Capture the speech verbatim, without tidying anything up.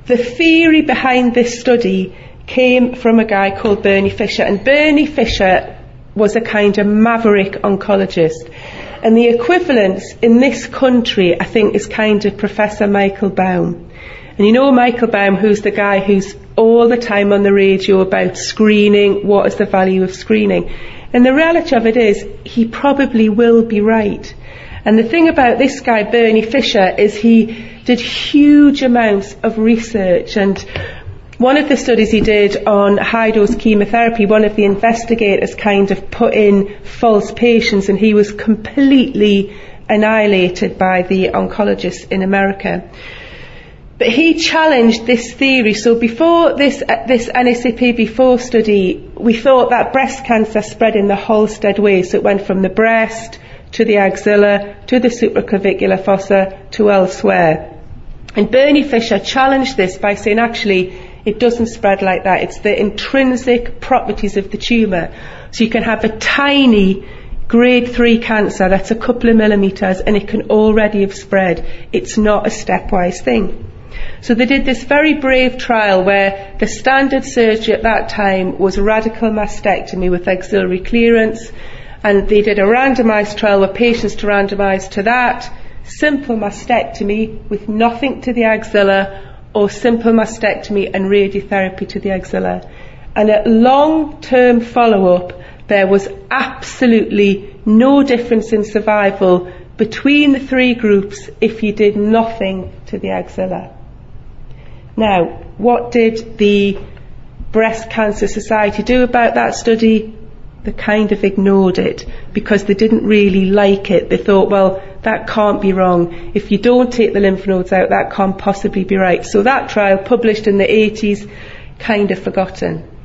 The theory behind this study came from a guy called Bernie Fisher, and Bernie Fisher was a kind of maverick oncologist. And the equivalence in this country, I think, is kind of Professor Michael Baum. And you know Michael Baum, who's the guy who's all the time on the radio about screening, what is the value of screening. And the reality of it is, he probably will be right. And the thing about this guy, Bernie Fisher, is he did huge amounts of research. And one of the studies he did on high-dose chemotherapy, one of the investigators kind of put in false patients, and he was completely annihilated by the oncologists in America. But he challenged this theory. So before this uh, this N A C P B four study, we thought that breast cancer spread in the Halsted way. So it went from the breast to the axilla, to the supraclavicular fossa, to elsewhere. And Bernie Fisher challenged this by saying, actually, it doesn't spread like that. It's the intrinsic properties of the tumour. So you can have a tiny grade three cancer that's a couple of millimetres and it can already have spread. It's not a stepwise thing. So they did this very brave trial where the standard surgery at that time was radical mastectomy with axillary clearance, and they did a randomised trial where patients were randomised to that, simple mastectomy with nothing to the axilla, or simple mastectomy and radiotherapy to the axilla. And at long-term follow-up, there was absolutely no difference in survival between the three groups if you did nothing to the axilla. Now, what did the Breast Cancer Society do about that study? They kind of ignored it because they didn't really like it. They thought, well, that can't be wrong. If you don't take the lymph nodes out, that can't possibly be right. So that trial, published in the eighties, kind of forgotten.